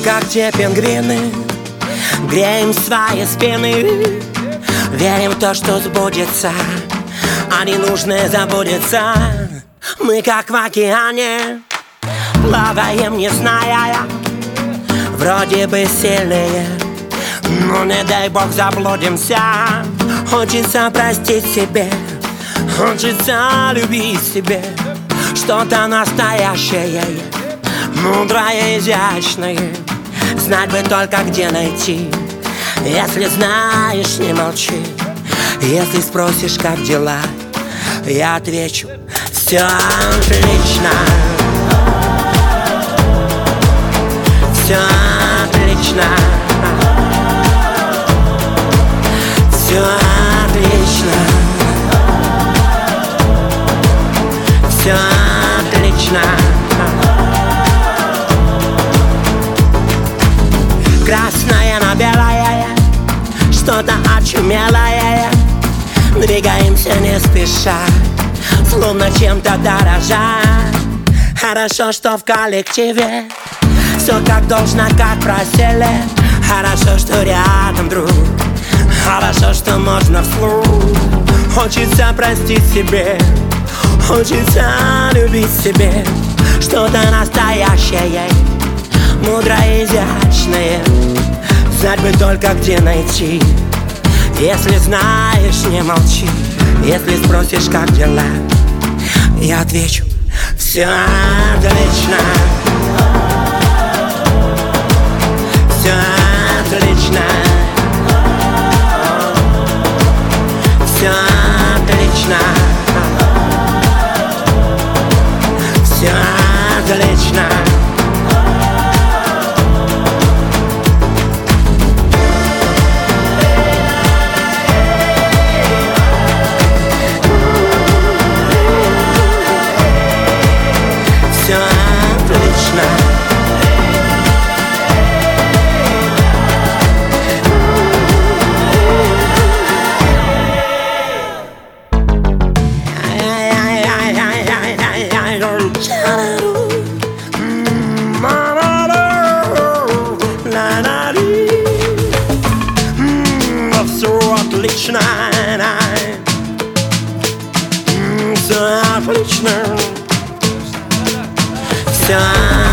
как те пингвины, греем свои спины, верим в то, что сбудется, а ненужное забудется. Мы как в океане плаваем, не зная, вроде бы сильные, но не дай бог заблудимся. Хочется простить себе, хочется любить себе что-то настоящее, мудрое, изящное. Знать бы только, где найти. Если знаешь, не молчи. Если спросишь, как дела, я отвечу: все отлично. Все отлично. Все отлично. Все отлично. Красное на белое, что-то очумелое. Двигаемся не спеша, словно чем-то дорожа. Хорошо, что в коллективе все как должно, как просили. Хорошо, что рядом друг, хорошо, что можно вслух. Хочется простить себе, хочется любить себе что-то настоящее, мудрое, изящное. Знать бы только, где найти. Если знаешь, не молчи. Если спросишь, как дела, я отвечу: все отлично. Все отлично. Все отлично. Все отлично. Все отлично. Все отлично. Все